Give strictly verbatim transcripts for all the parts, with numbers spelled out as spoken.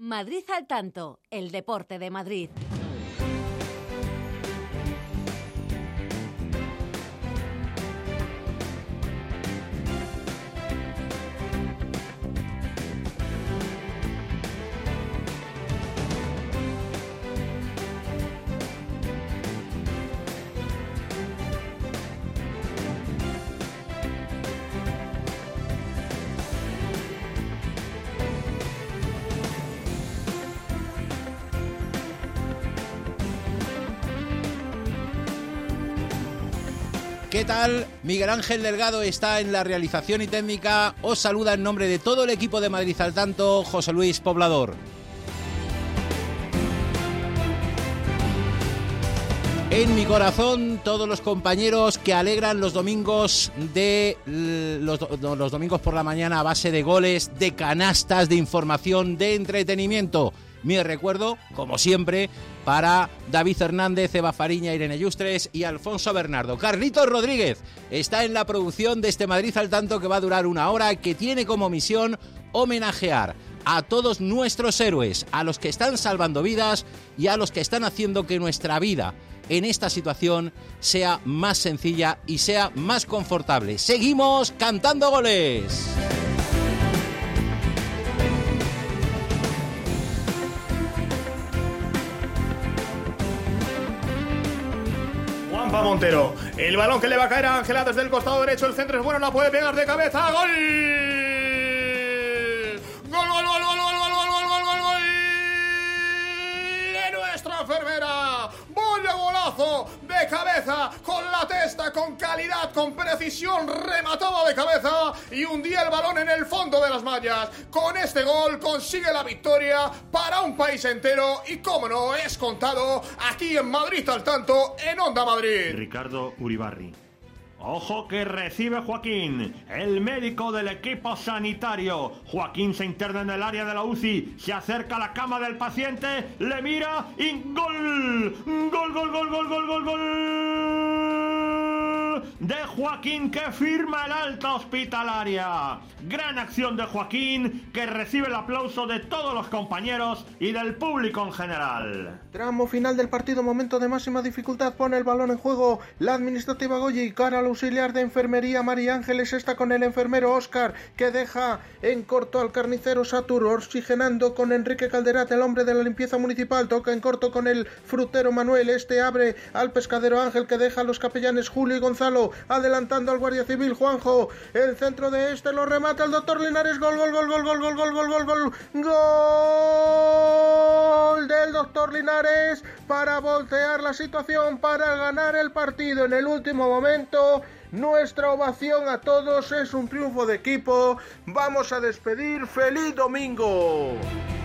Madrid al tanto, el deporte de Madrid. ¿Qué tal? Miguel Ángel Delgado está en la realización y técnica. Os saluda en nombre de todo el equipo de Madrid al tanto, José Luis Poblador. En mi corazón, todos los compañeros que alegran los domingos de los, los domingos por la mañana a base de goles, de canastas, de información, de entretenimiento. Mi recuerdo, como siempre, para David Hernández, Eva Fariña, Irene Yustres y Alfonso Bernardo. Carlitos Rodríguez está en la producción de este Madrid al tanto que va a durar una hora, que tiene como misión homenajear a todos nuestros héroes, a los que están salvando vidas y a los que están haciendo que nuestra vida en esta situación sea más sencilla y sea más confortable. Seguimos cantando goles. Juanpa Montero, el balón que le va a caer a Ángela desde el costado derecho, el centro es bueno, la puede pegar de cabeza, ¡gol! ¡Gol, gol, gol, gol, gol, gol, gol, gol, gol, gol! ¡De nuestra enfermera! ¡Vaya golazo! De cabeza, con la testa, con calidad, con precisión, rematado de cabeza y hundía el balón en el fondo de las mallas. Con este gol consigue la victoria para un país entero y, como no, es contado aquí en Madrid al tanto, en Onda Madrid. Ricardo Uribarri. Ojo que recibe Joaquín, el médico del equipo sanitario. Joaquín se interna en el área de la U C I, se acerca a la cama del paciente, le mira y ¡gol! ¡Gol, gol, gol, gol, gol, gol, gol! De Joaquín, que firma el alta hospitalaria. Gran acción de Joaquín, que recibe el aplauso de todos los compañeros y del público en general. Tramo final del partido, momento de máxima dificultad, pone el balón en juego la administrativa Goyi, cara al auxiliar de enfermería María Ángeles, está con el enfermero Óscar, que deja en corto al carnicero Satur, oxigenando con Enrique Calderat, el hombre de la limpieza municipal, toca en corto con el frutero Manuel, este abre al pescadero Ángel, que deja a los capellanes Julio y Gonzalo, adelantando al guardia civil Juanjo, el centro de este lo remata el doctor Linares, gol, gol, gol, gol, gol, gol, gol, gol, gol, gol, gol del doctor Linares para voltear la situación, para ganar el partido en el último momento. Nuestra ovación a todos, es un triunfo de equipo. Vamos a despedir. ¡Feliz domingo!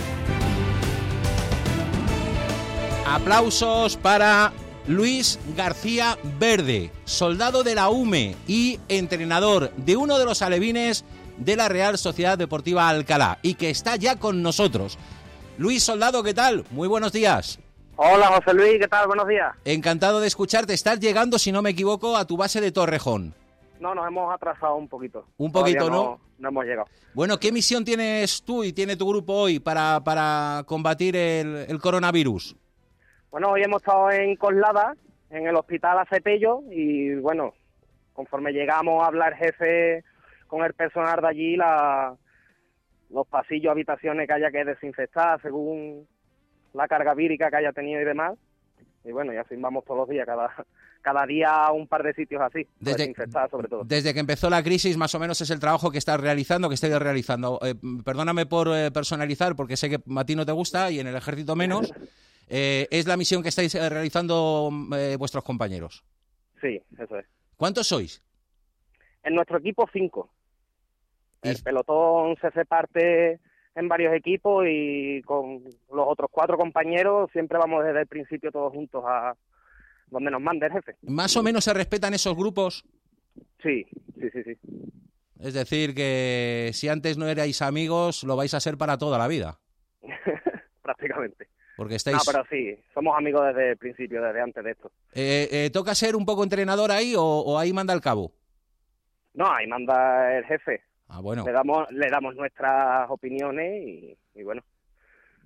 Aplausos para Luis García Verde, soldado de la U M E y entrenador de uno de los alevines de la Real Sociedad Deportiva Alcalá, y que está ya con nosotros. Luis Soldado, ¿qué tal? Muy buenos días. Hola, José Luis, ¿qué tal? Buenos días. Encantado de escucharte. Estás llegando, si no me equivoco, a tu base de Torrejón. No, nos hemos atrasado un poquito. Un poquito, no, ¿no? No hemos llegado. Bueno, ¿qué misión tienes tú y tiene tu grupo hoy para, para combatir el, el coronavirus? Bueno, hoy hemos estado en Coslada, en el hospital Acepello, y bueno, conforme llegamos a hablar jefe con el personal de allí, la, los pasillos, habitaciones que haya que desinfectar según la carga vírica que haya tenido y demás. Y bueno, y así vamos todos los días, cada, cada día a un par de sitios así, desde, desinfectar sobre todo. Desde que empezó la crisis, más o menos es el trabajo que estás realizando, que estoy realizando. Eh, perdóname por eh, personalizar, porque sé que a ti no te gusta y en el ejército menos. Eh, ¿Es la misión que estáis eh, realizando eh, vuestros compañeros? Sí, eso es. ¿Cuántos sois? En nuestro equipo, cinco. Y... El pelotón se reparte en varios equipos y con los otros cuatro compañeros siempre vamos desde el principio todos juntos a donde nos mande el jefe. ¿Más o menos se respetan esos grupos? Sí, sí, sí, sí. Es decir, que si antes no erais amigos, lo vais a ser para toda la vida. Prácticamente. Porque estáis... No, pero sí, somos amigos desde el principio, desde antes de esto. Eh, eh, ¿Toca ser un poco entrenador ahí o, o ahí manda el cabo? No, ahí manda el jefe. Ah, bueno. Le damos, le damos nuestras opiniones y, y bueno,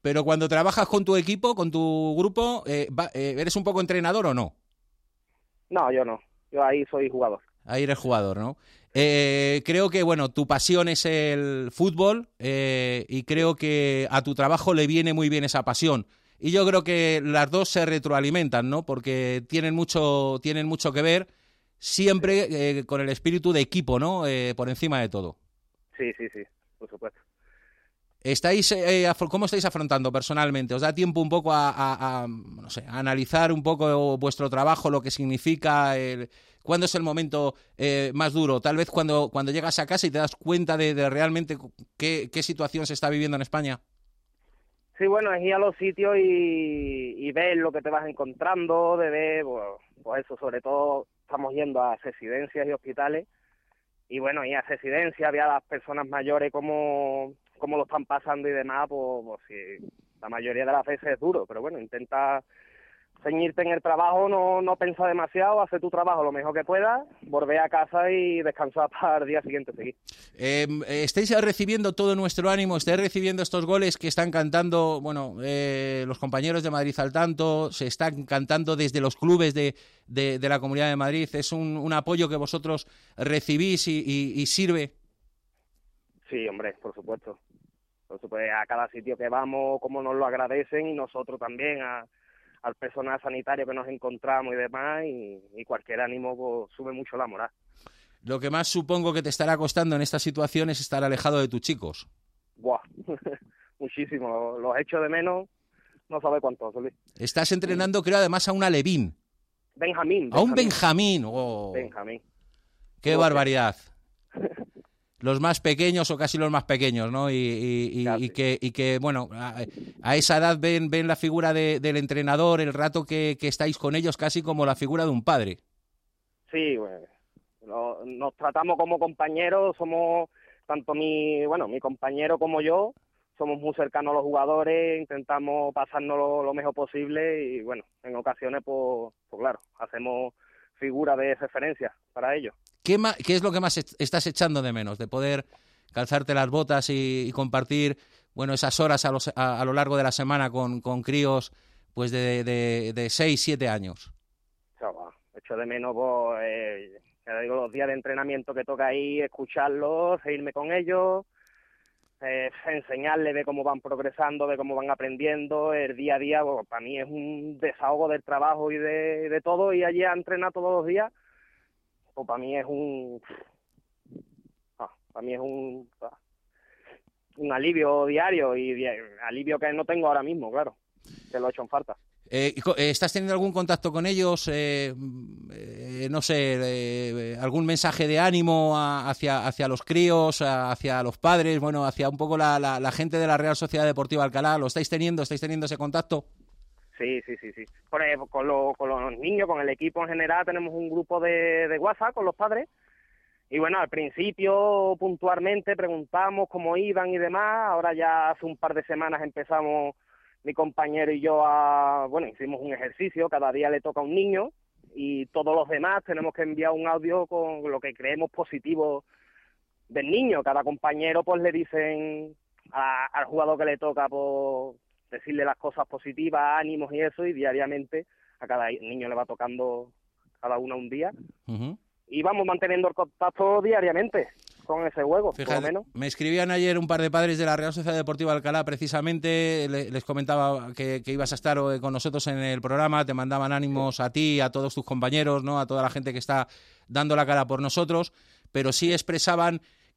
Pero cuando trabajas con tu equipo, con tu grupo, eh, va, eh, ¿eres un poco entrenador o no? No, yo no. Yo ahí soy jugador. Ahí eres jugador, ¿no? Eh, creo que, bueno, tu pasión es el fútbol eh, y creo que a tu trabajo le viene muy bien esa pasión. Y yo creo que las dos se retroalimentan, ¿no? Porque tienen mucho, tienen mucho que ver, siempre eh, con el espíritu de equipo, ¿no? Eh, por encima de todo. Sí, sí, sí, por supuesto. ¿Estáis, eh, ¿Cómo estáis afrontando personalmente? ¿Os da tiempo un poco a, a, a, no sé, a analizar un poco vuestro trabajo, lo que significa? El, ¿Cuándo es el momento eh, más duro? Tal vez cuando, cuando llegas a casa y te das cuenta de, de realmente qué, qué situación se está viviendo en España. Sí, bueno, es ir a los sitios y, y ver lo que te vas encontrando, de ver, pues, pues eso, sobre todo estamos yendo a residencias y hospitales, y bueno, y a residencias, ver a las personas mayores cómo, cómo lo están pasando y demás, pues, pues sí, la mayoría de las veces es duro, pero bueno, intenta ceñirte en el trabajo, no, no pensar demasiado, hacer tu trabajo lo mejor que puedas, volver a casa y descansar para el día siguiente seguir. Eh, ¿Estáis recibiendo todo nuestro ánimo? ¿Estáis recibiendo estos goles que están cantando, bueno, eh, los compañeros de Madrid al tanto? ¿Se están cantando desde los clubes de, de, de la Comunidad de Madrid? ¿Es un, un apoyo que vosotros recibís y, y, y sirve? Sí, hombre, por supuesto. Por supuesto, a cada sitio que vamos, como nos lo agradecen, y nosotros también a al personal sanitario que nos encontramos y demás, y, y cualquier ánimo pues, sube mucho la moral. Lo que más supongo que te estará costando en esta situación es estar alejado de tus chicos. Buah, muchísimo. Los echo de menos, no sabe cuánto, Solís. Estás entrenando, creo, además a un alevín. Benjamín. A un Benjamín. Oh. Benjamín. ¡Qué oh, barbaridad! Los más pequeños o casi los más pequeños, ¿no? Y, y, y, y, que, y que, bueno, a, a esa edad ven, ven la figura de, del entrenador, el rato que, que estáis con ellos, casi como la figura de un padre. Sí, bueno, lo, nos tratamos como compañeros, somos, tanto mi, bueno, mi compañero como yo, somos muy cercanos a los jugadores, intentamos pasarnos lo, lo mejor posible y, bueno, en ocasiones, pues, pues claro, hacemos figura de referencia para ellos. ¿Qué, ma- ¿Qué es lo que más estás echando de menos? De poder calzarte las botas y, y compartir, bueno, esas horas a, los, a, a lo largo de la semana con, con críos pues de, de, de seis, siete años. Chaval, echo de menos, pues, eh, ya digo, los días de entrenamiento que toca ahí, escucharlos, reírme con ellos, eh, enseñarles de cómo van progresando, de cómo van aprendiendo, el día a día, pues, para mí es un desahogo del trabajo y de, de todo, y allí a entrenar todos los días, pues para mí es un ah, para mí es un ah, un alivio diario y di- alivio que no tengo ahora mismo, claro, que lo he hecho en falta. Eh, ¿Estás teniendo algún contacto con ellos? Eh, eh, no sé, eh, algún mensaje de ánimo a, hacia, hacia los críos, a, hacia los padres, bueno, hacia un poco la, la, la gente de la Real Sociedad Deportiva Alcalá. ¿Lo estáis teniendo? ¿Estáis teniendo ese contacto? Sí, sí, sí, sí. Por ejemplo, con, lo- con los niños, con el equipo en general, tenemos un grupo de, de WhatsApp con los padres. Y bueno, al principio puntualmente preguntamos cómo iban y demás. Ahora ya hace un par de semanas empezamos mi compañero y yo a, bueno, hicimos un ejercicio, cada día le toca a un niño y todos los demás tenemos que enviar un audio con lo que creemos positivo del niño. Cada compañero pues le dicen a- al jugador que le toca pues decirle las cosas positivas, ánimos y eso, y diariamente a cada niño le va tocando cada uno un día. Uh-huh. Y vamos manteniendo el contacto diariamente con ese juego, Fíjate, por lo menos. me escribían ayer un par de padres de la Real Sociedad Deportiva Alcalá, precisamente, le, les comentaba que, que ibas a estar con nosotros en el programa, te mandaban ánimos a ti, a todos tus compañeros, ¿no? A toda la gente que está dando la cara por nosotros, pero sí expresaban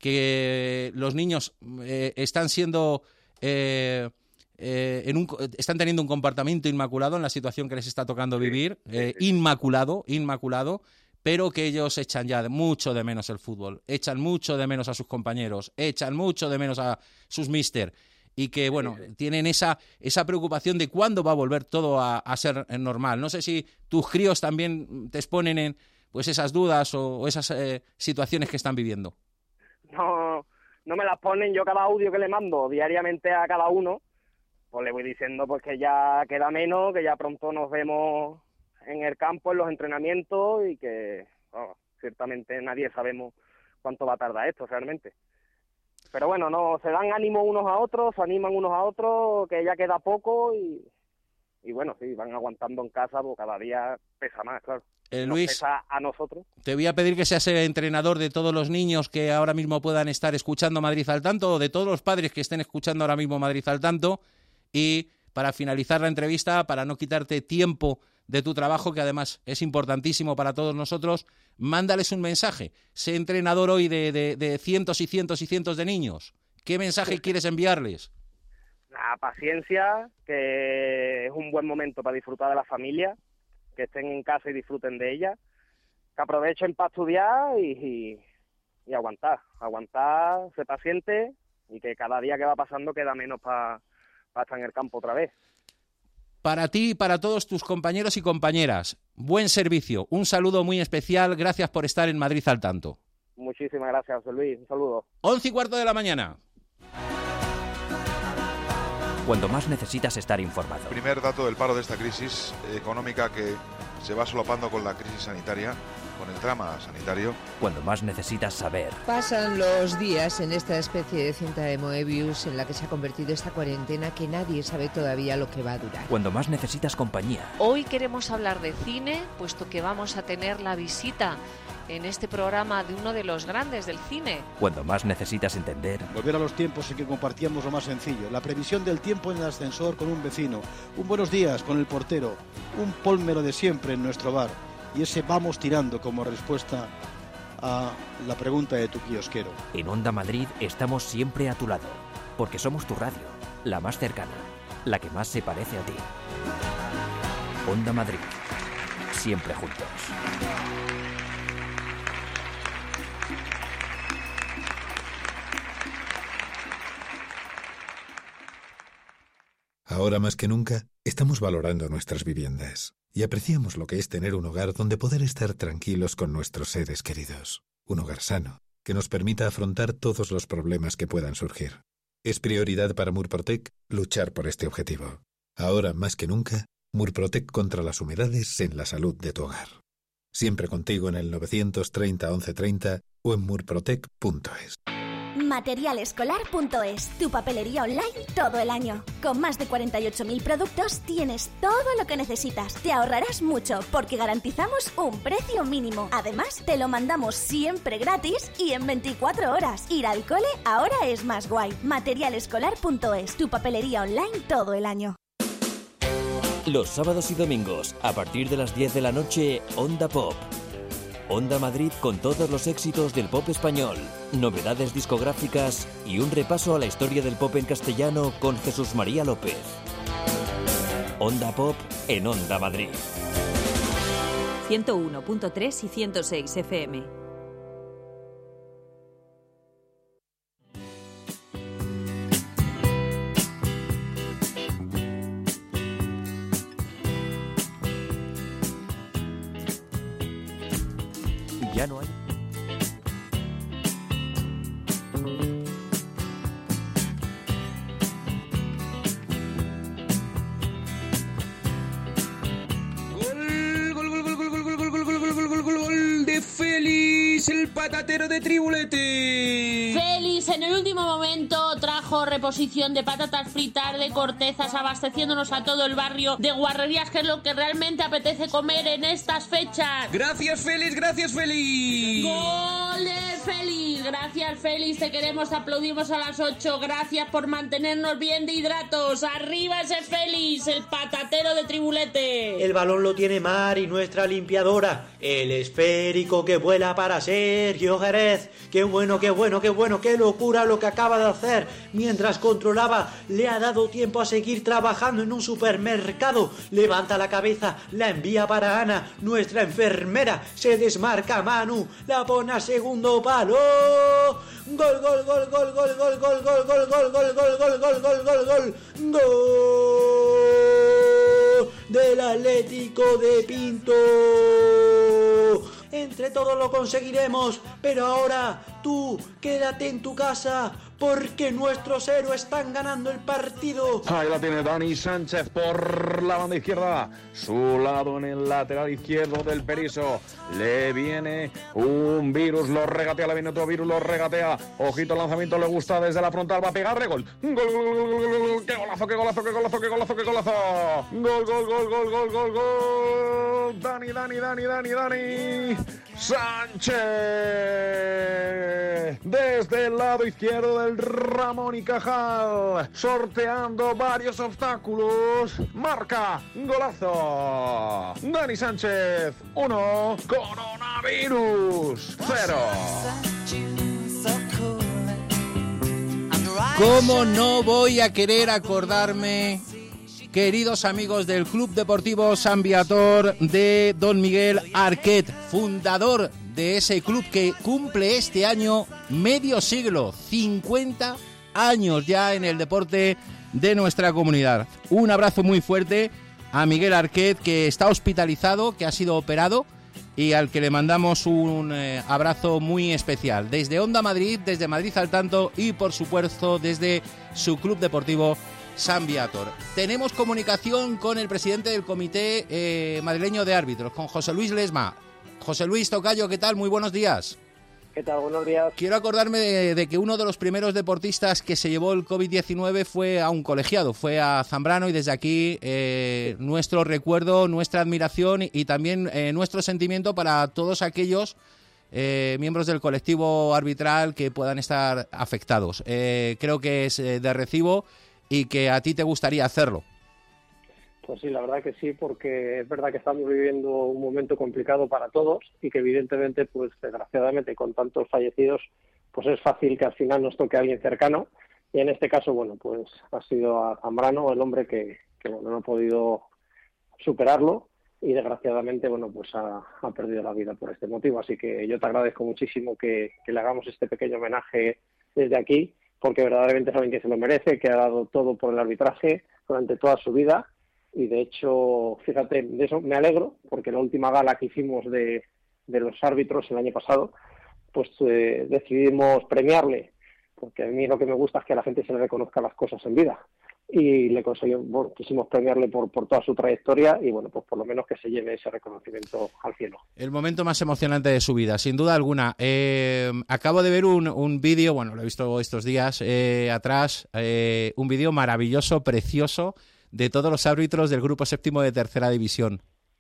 que los niños eh, están siendo... Eh, Eh, en un, están teniendo un comportamiento inmaculado en la situación que les está tocando vivir, eh, inmaculado, inmaculado, pero que ellos echan ya de mucho de menos el fútbol, echan mucho de menos a sus compañeros, echan mucho de menos a sus míster, y que, bueno, sí, sí. tienen esa, esa preocupación de cuándo va a volver todo a, a ser normal. No sé si tus críos también te exponen en pues esas dudas o, o esas eh, situaciones que están viviendo. No, no me las ponen. Yo cada audio que le mando diariamente a cada uno, pues le voy diciendo pues que ya queda menos, que ya pronto nos vemos en el campo, en los entrenamientos, y que oh, ciertamente nadie sabemos cuánto va a tardar esto realmente. pero bueno, no, se dan ánimo unos a otros, se animan unos a otros, que ya queda poco y, y bueno, sí, van aguantando en casa, porque cada día pesa más, claro. Eh, Nos Luis, pesa a nosotros. te voy a pedir que seas el entrenador de todos los niños que ahora mismo puedan estar escuchando Madrid al Tanto, o de todos los padres que estén escuchando ahora mismo Madrid al Tanto, y para finalizar la entrevista, para no quitarte tiempo de tu trabajo, que además es importantísimo para todos nosotros, mándales un mensaje. Sé entrenador hoy de, de, de cientos y cientos y cientos de niños. ¿Qué mensaje quieres enviarles? La paciencia, que es un buen momento para disfrutar de la familia, que estén en casa y disfruten de ella, que aprovechen para estudiar y, y, y aguantar, aguantar, ser paciente, y que cada día que va pasando queda menos para pa estar en el campo otra vez. Para ti y para todos tus compañeros y compañeras, buen servicio, un saludo muy especial, gracias por estar en Madrid al Tanto. Muchísimas gracias, José Luis, un saludo. Once y cuarto de la mañana. Cuando más necesitas estar informado. Primer dato del paro de esta crisis económica que se va solapando con la crisis sanitaria, con el drama sanitario. Cuando más necesitas saber. Pasan los días en esta especie de cinta de Moebius en la que se ha convertido esta cuarentena, que nadie sabe todavía lo que va a durar. Cuando más necesitas compañía. Hoy queremos hablar de cine, puesto que vamos a tener la visita en este programa de uno de los grandes del cine. Cuando más necesitas entender. Volver a los tiempos en que compartíamos lo más sencillo, la previsión del tiempo en el ascensor con un vecino, un buenos días con el portero, un polmero de siempre en nuestro bar, y ese vamos tirando como respuesta a la pregunta de tu kiosquero. En Onda Madrid estamos siempre a tu lado, porque somos tu radio, la más cercana, la que más se parece a ti. Onda Madrid, siempre juntos. Ahora más que nunca, estamos valorando nuestras viviendas y apreciamos lo que es tener un hogar donde poder estar tranquilos con nuestros seres queridos. Un hogar sano, que nos permita afrontar todos los problemas que puedan surgir. Es prioridad para Murprotec luchar por este objetivo. Ahora más que nunca, Murprotec contra las humedades en la salud de tu hogar. Siempre contigo en el novecientos treinta once treinta o en murprotec punto es. Materialescolar punto es, tu papelería online todo el año. Con más de cuarenta y ocho mil productos tienes todo lo que necesitas. Te ahorrarás mucho porque garantizamos un precio mínimo. Además, te lo mandamos siempre gratis y en veinticuatro horas. Ir al cole ahora es más guay. Materialescolar punto es, tu papelería online todo el año. Los sábados y domingos, a partir de las diez de la noche, Onda Pop. Onda Madrid con todos los éxitos del pop español, novedades discográficas y un repaso a la historia del pop en castellano con Jesús María López. Onda Pop en Onda Madrid. ciento uno punto tres y ciento seis F M. Ya no hay. Félix, el patatero de Tribulete. Félix en el último momento trajo reposición de patatas fritas, de cortezas, abasteciéndonos a todo el barrio de guarrerías, que es lo que realmente apetece comer en estas fechas. Gracias, Félix, gracias, Félix. ¡Goles, Félix! Gracias, Félix, te queremos, aplaudimos a las ocho. Gracias por mantenernos bien de hidratos. ¡Arriba ese Félix, el patatero de Tribulete! El balón lo tiene Mari, nuestra limpiadora. El esférico que vuela para Sergio Jerez. Qué bueno, qué bueno, qué bueno, qué locura lo que acaba de hacer. Mientras controlaba, le ha dado tiempo a seguir trabajando en un supermercado. Levanta la cabeza, la envía para Ana, nuestra enfermera. Se desmarca Manu, la pone a segundo palo. Gol, gol, gol, gol, gol, gol, gol, gol, gol, gol, gol, gol, gol, gol, gol, gol, gol, gol del Atlético de Pinto. Entre todos lo conseguiremos, pero ahora tú quédate en tu casa porque nuestros héroes están ganando el partido. Ahí la tiene Dani Sánchez por la banda izquierda, su lado en el lateral izquierdo del Periso. Le viene un Virus, lo regatea, le viene otro Virus, lo regatea. Ojito, el lanzamiento le gusta desde la frontal, va a pegarle, gol. Gol, gol, gol, gol, gol, gol. ¡Qué golazo, qué golazo, qué golazo, qué golazo, qué golazo! Gol, gol, gol, gol, gol, gol, gol. Dani, Dani, Dani, Dani, Dani Sánchez. Desde el lado izquierdo del Ramón y Cajal, sorteando varios obstáculos, marca golazo. Dani Sánchez, uno, coronavirus, cero. ¿Cómo no voy a querer acordarme, queridos amigos del Club Deportivo San Viator, de don Miguel Arquet, fundador de ese club que cumple este año medio siglo, cincuenta años ya en el deporte de nuestra comunidad? Un abrazo muy fuerte a Miguel Arquet, que está hospitalizado, que ha sido operado y al que le mandamos un eh, abrazo muy especial. Desde Onda Madrid, desde Madrid al Tanto y por supuesto desde su Club Deportivo San Viator. Tenemos comunicación con el presidente del Comité eh, Madrileño de Árbitros, con José Luis Lesma. José Luis Tocayo, ¿qué tal? Muy buenos días. ¿Qué tal? Buenos días. Quiero acordarme de, de que uno de los primeros deportistas que se llevó el covid diecinueve fue a un colegiado, fue a Zambrano, y desde aquí eh, nuestro recuerdo, nuestra admiración y, y también eh, nuestro sentimiento para todos aquellos eh, miembros del colectivo arbitral que puedan estar afectados. Eh, creo que es eh, de recibo y que a ti te gustaría hacerlo. Pues sí, la verdad que sí, porque es verdad que estamos viviendo un momento complicado para todos y que evidentemente, pues desgraciadamente con tantos fallecidos, pues es fácil que al final nos toque a alguien cercano, y en este caso, bueno, pues ha sido a Zambrano el hombre que, que bueno, no ha podido superarlo y desgraciadamente, bueno, pues ha, ha perdido la vida por este motivo. Así que yo te agradezco muchísimo que, que le hagamos este pequeño homenaje desde aquí, porque verdaderamente es alguien que se lo merece, que ha dado todo por el arbitraje durante toda su vida. Y de hecho, fíjate, de eso me alegro, porque la última gala que hicimos de, de los árbitros el año pasado, pues eh, decidimos premiarle, porque a mí lo que me gusta es que a la gente se le reconozca las cosas en vida. Y le conseguimos, bueno, quisimos premiarle por, por toda su trayectoria y bueno, pues por lo menos que se lleve ese reconocimiento al cielo. El momento más emocionante de su vida, sin duda alguna. Eh, acabo de ver un, un vídeo, bueno, lo he visto estos días eh, atrás, eh, un vídeo maravilloso, precioso, de todos los árbitros del grupo séptimo de tercera división.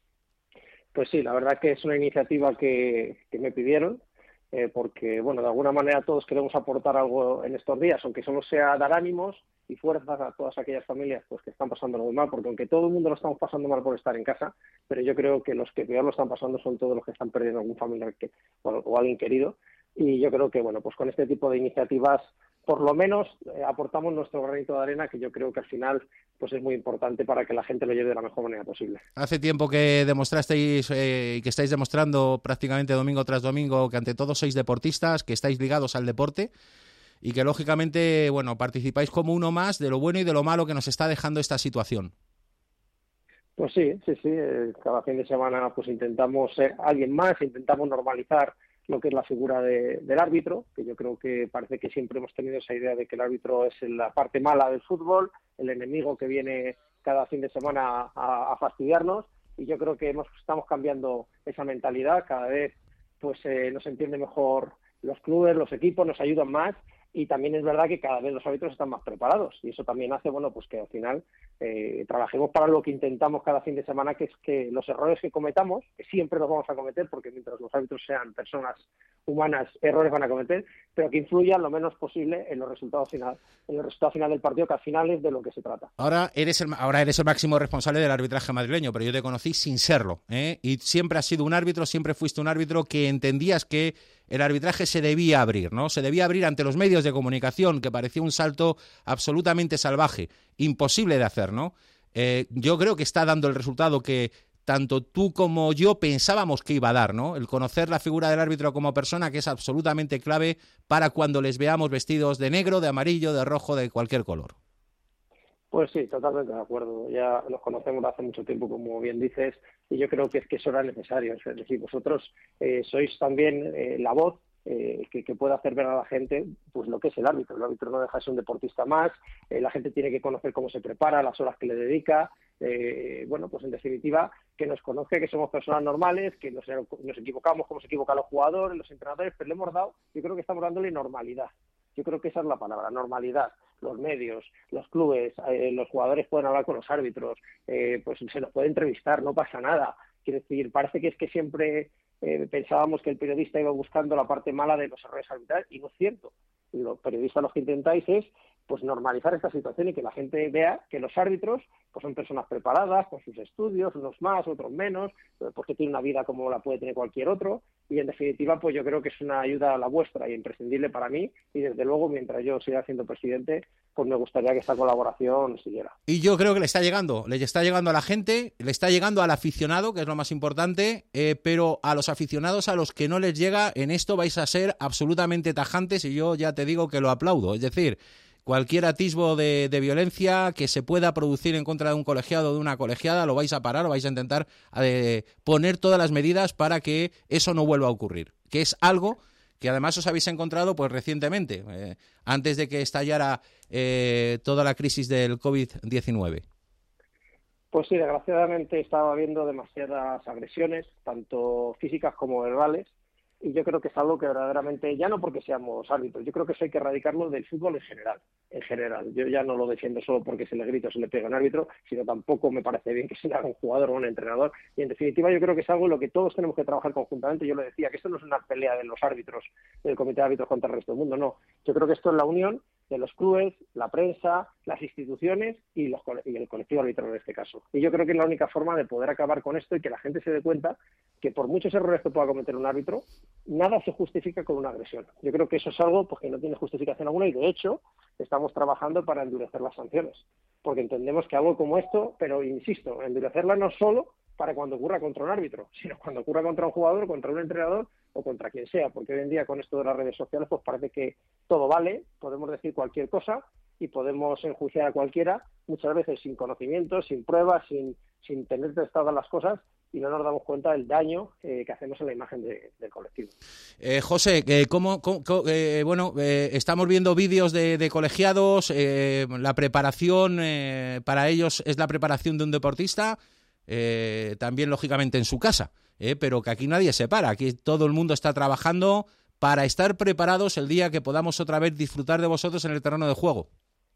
Pues sí, la verdad que es una iniciativa que, que me pidieron, eh, porque bueno, de alguna manera todos queremos aportar algo en estos días, aunque solo sea dar ánimos y fuerzas a todas aquellas familias pues que están pasando muy mal, porque aunque todo el mundo lo estamos pasando mal por estar en casa, pero yo creo que los que peor lo están pasando son todos los que están perdiendo algún familiar que, o, o alguien querido, y yo creo que bueno, pues con este tipo de iniciativas por lo menos eh, aportamos nuestro granito de arena, que yo creo que al final pues es muy importante para que la gente lo lleve de la mejor manera posible. Hace tiempo que demostrasteis y eh, que estáis demostrando prácticamente domingo tras domingo que ante todo sois deportistas, que estáis ligados al deporte y que lógicamente, bueno, participáis como uno más de lo bueno y de lo malo que nos está dejando esta situación. Pues sí, sí, sí. Eh, cada fin de semana pues intentamos ser alguien más, intentamos normalizar lo que es la figura de, del árbitro, que yo creo que parece que siempre hemos tenido esa idea de que el árbitro es la parte mala del fútbol, el enemigo que viene cada fin de semana a, a fastidiarnos, y yo creo que hemos, estamos cambiando esa mentalidad. Cada vez pues eh, nos entiende mejor los clubes, los equipos, nos ayudan más, y también es verdad que cada vez los árbitros están más preparados, y eso también hace bueno pues que al final eh, trabajemos para lo que intentamos cada fin de semana, que es que los errores que cometamos, que siempre los vamos a cometer, porque mientras los árbitros sean personas humanas, errores van a cometer, pero que influyan lo menos posible en los resultados final, en el resultado final del partido, que al final es de lo que se trata. Ahora eres el, ahora eres el máximo responsable del arbitraje madrileño, pero yo te conocí sin serlo, ¿eh? Y siempre has sido un árbitro, siempre fuiste un árbitro que entendías que el arbitraje se debía abrir, ¿no? Se debía abrir ante los medios de comunicación, que parecía un salto absolutamente salvaje, imposible de hacer, ¿no? Eh, yo creo que está dando el resultado que tanto tú como yo pensábamos que iba a dar, ¿no? El conocer la figura del árbitro como persona, que es absolutamente clave para cuando les veamos vestidos de negro, de amarillo, de rojo, de cualquier color. Pues sí, totalmente de acuerdo. Ya los conocemos hace mucho tiempo, como bien dices, y yo creo que es que eso era necesario. Es decir, vosotros eh, sois también eh, la voz eh, que, que pueda hacer ver a la gente pues lo que es el árbitro. El árbitro no deja de ser un deportista más, eh, la gente tiene que conocer cómo se prepara, las horas que le dedica, eh, bueno, pues en definitiva, que nos conozca que somos personas normales, que nos, nos equivocamos como se equivocan los jugadores, los entrenadores, pero le hemos dado, yo creo que estamos dándole normalidad. Yo creo que esa es la palabra, normalidad. Los medios, los clubes, eh, los jugadores pueden hablar con los árbitros, eh, pues se los puede entrevistar, no pasa nada. Quiero decir, parece que es que siempre eh, pensábamos que el periodista iba buscando la parte mala de los errores arbitrales, y no es cierto. Los periodistas lo que intentáis es pues normalizar esta situación y que la gente vea que los árbitros pues son personas preparadas, con sus estudios, unos más, otros menos, porque tienen una vida como la puede tener cualquier otro, y en definitiva pues yo creo que es una ayuda a la vuestra y imprescindible para mí, y desde luego mientras yo siga siendo presidente pues me gustaría que esta colaboración siguiera. Y yo creo que le está llegando, le está llegando a la gente, le está llegando al aficionado, que es lo más importante, eh, pero a los aficionados a los que no les llega, en esto vais a ser absolutamente tajantes, y yo ya te digo que lo aplaudo. Es decir, cualquier atisbo de, de violencia que se pueda producir en contra de un colegiado o de una colegiada, lo vais a parar, lo vais a intentar eh, poner todas las medidas para que eso no vuelva a ocurrir, que es algo que además os habéis encontrado pues recientemente, eh, antes de que estallara eh, toda la crisis del COVID diecinueve. Pues sí, desgraciadamente estaba habiendo demasiadas agresiones, tanto físicas como verbales, y yo creo que es algo que verdaderamente, ya no porque seamos árbitros, yo creo que eso hay que erradicarlo del fútbol en general, en general. Yo ya no lo defiendo solo porque se le grita o se le pega a un árbitro, sino tampoco me parece bien que se le haga un jugador o un entrenador, y en definitiva yo creo que es algo en lo que todos tenemos que trabajar conjuntamente. Yo le decía que esto no es una pelea de los árbitros, del comité de árbitros contra el resto del mundo, no. Yo creo que esto es la unión de los clubes, la prensa, las instituciones y, los, y el colectivo arbitral en este caso. Y yo creo que es la única forma de poder acabar con esto y que la gente se dé cuenta que por muchos errores que pueda cometer un árbitro, nada se justifica con una agresión. Yo creo que eso es algo pues, que no tiene justificación alguna, y de hecho estamos trabajando para endurecer las sanciones, porque entendemos que algo como esto, pero insisto, endurecerla no solo para cuando ocurra contra un árbitro, sino cuando ocurra contra un jugador, contra un entrenador o contra quien sea, porque hoy en día con esto de las redes sociales pues parece que todo vale, podemos decir cualquier cosa y podemos enjuiciar a cualquiera, muchas veces sin conocimiento, sin pruebas, sin, sin tener testadas las cosas, y no nos damos cuenta del daño eh, que hacemos en la imagen de, del colectivo. Eh, José, eh, ¿cómo, cómo, eh, bueno, eh, estamos viendo vídeos de, de colegiados, eh, la preparación eh, para ellos es la preparación de un deportista, eh, también lógicamente en su casa, eh, pero que aquí nadie se para, aquí todo el mundo está trabajando para estar preparados el día que podamos otra vez disfrutar de vosotros en el terreno de juego.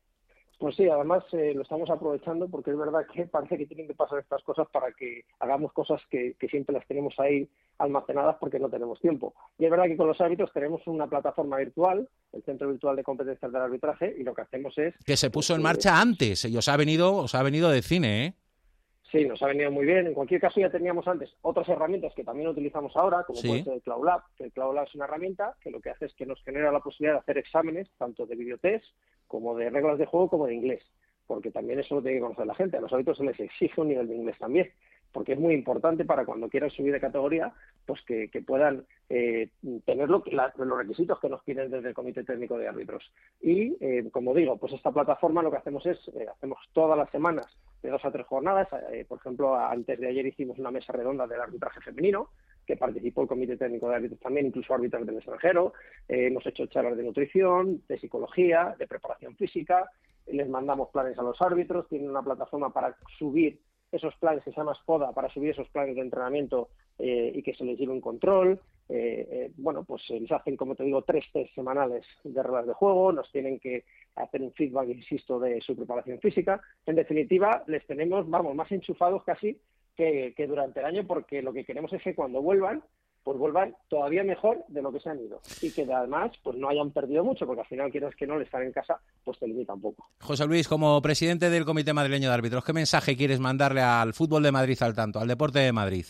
Pues sí, además eh, lo estamos aprovechando porque es verdad que parece que tienen que pasar estas cosas para que hagamos cosas que, que siempre las tenemos ahí almacenadas porque no tenemos tiempo. Y es verdad que con los árbitros tenemos una plataforma virtual, el Centro Virtual de Competencias del Arbitraje, y lo que hacemos es... Que se puso pues, en marcha eh, antes y os ha venido, os ha venido de cine, ¿eh? Sí, nos ha venido muy bien. En cualquier caso ya teníamos antes otras herramientas que también utilizamos ahora, como sí. puede ser el Cloud Lab, que el Cloud Lab es una herramienta que lo que hace es que nos genera la posibilidad de hacer exámenes, tanto de videotest como de reglas de juego como de inglés, porque también eso lo tiene que conocer la gente. A los árbitros se les exige un nivel de inglés también, porque es muy importante para cuando quieran subir de categoría, pues que, que puedan eh, tener lo, la, los requisitos que nos piden desde el Comité Técnico de Árbitros. Y, eh, como digo, pues esta plataforma lo que hacemos es, eh, hacemos todas las semanas de dos a tres jornadas. Eh, por ejemplo, antes de ayer hicimos una mesa redonda del arbitraje femenino, que participó el Comité Técnico de Árbitros también, incluso árbitros del extranjero. Eh, hemos hecho charlas de nutrición, de psicología, de preparación física. Les mandamos planes a los árbitros, tienen una plataforma para subir esos planes que se llama SPODA, para subir esos planes de entrenamiento eh, y que se les lleve un control. Eh, eh, bueno, pues se les hacen, como te digo, tres test semanales de reglas de juego, nos tienen que hacer un feedback, insisto, de su preparación física. En definitiva, les tenemos, vamos, más enchufados casi que, que durante el año, porque lo que queremos es que cuando vuelvan, pues vuelvan todavía mejor de lo que se han ido, y que además pues no hayan perdido mucho, porque al final, quieras que no, el estar en casa pues te limita un poco. José Luis, como presidente del Comité Madrileño de Árbitros, ¿qué mensaje quieres mandarle al fútbol de Madrid al tanto, al deporte de Madrid?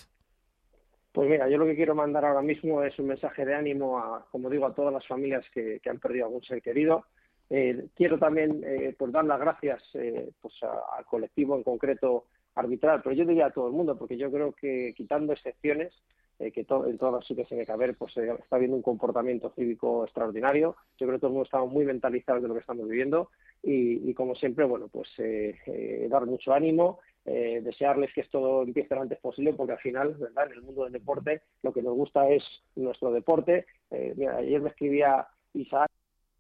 Pues mira, yo lo que quiero mandar ahora mismo es un mensaje de ánimo a, como digo, a todas las familias que, que han perdido algún ser querido. Eh, quiero también eh, pues dar las gracias eh, pues a, al colectivo en concreto arbitral, pero yo diría a todo el mundo, porque yo creo que quitando excepciones, Eh, que to- en todas las sitios tiene que haber, pues eh, está habiendo un comportamiento cívico extraordinario. Yo creo que todo el mundo estamos muy mentalizados de lo que estamos viviendo y, y como siempre, bueno, pues eh, eh, dar mucho ánimo, eh, desearles que esto empiece lo antes posible, porque al final, ¿verdad?, en el mundo del deporte lo que nos gusta es nuestro deporte. Eh, mira, ayer me escribía Isaac.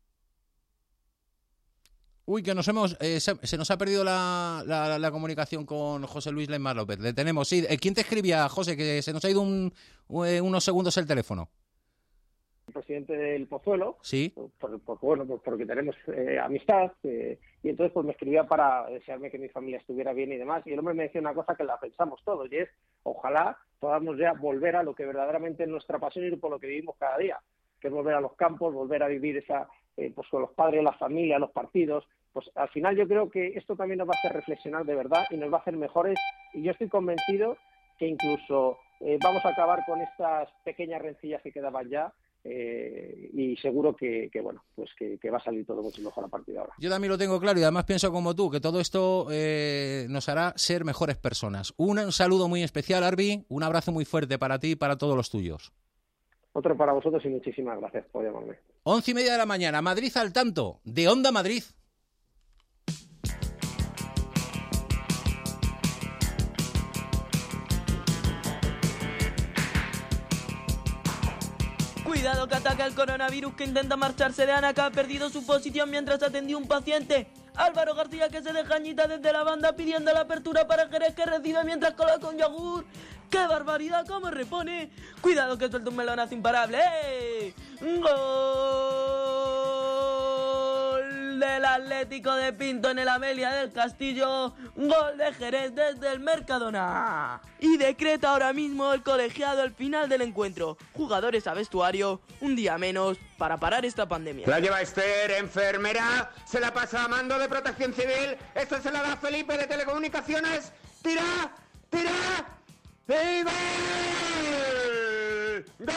Uy, que nos hemos eh, se, se nos ha perdido la, la, la comunicación con José Luis Lemar López. Le tenemos, sí. ¿Quién te escribía, José? Que se nos ha ido un, unos segundos el teléfono. El presidente del Pozuelo, sí, por, por, bueno, pues porque tenemos eh, amistad, eh, y entonces pues me escribía para desearme que mi familia estuviera bien y demás, y el hombre me decía una cosa que la pensamos todos, y es, ojalá podamos ya volver a lo que verdaderamente es nuestra pasión y por lo que vivimos cada día, que es volver a los campos, volver a vivir esa, eh, pues con los padres, la familia, los partidos. Pues al final yo creo que esto también nos va a hacer reflexionar de verdad y nos va a hacer mejores, y yo estoy convencido que incluso eh, vamos a acabar con estas pequeñas rencillas que quedaban ya. Eh, y seguro que, que bueno, pues que, que va a salir todo mucho mejor a partir de ahora. Yo también lo tengo claro y además pienso como tú, que todo esto eh, nos hará ser mejores personas. Un, un saludo muy especial, Arbi, un abrazo muy fuerte para ti y para todos los tuyos. Otro para vosotros y muchísimas gracias por llamarme. Once y media de la mañana, Madrid al tanto, de Onda Madrid. Cuidado que ataca el coronavirus, que intenta marcharse de Ana, que ha perdido su posición mientras atendía a un paciente. Álvaro García, que se deja añita desde la banda pidiendo la apertura para Jerez, que recibe mientras cola con yogur. ¡Qué barbaridad! ¿Cómo repone? Cuidado que suelta un melonazo imparable. ¡Eh! ¡Gol del Atlético de Pinto en el Amelia del Castillo! ¡Gol de Jerez desde el Mercadona! Y decreta ahora mismo el colegiado el final del encuentro. Jugadores a vestuario, un día menos para parar esta pandemia. La lleva Esther, enfermera, se la pasa a mando de Protección Civil, esta se la da Felipe de Telecomunicaciones, tira, tira, y gol, gol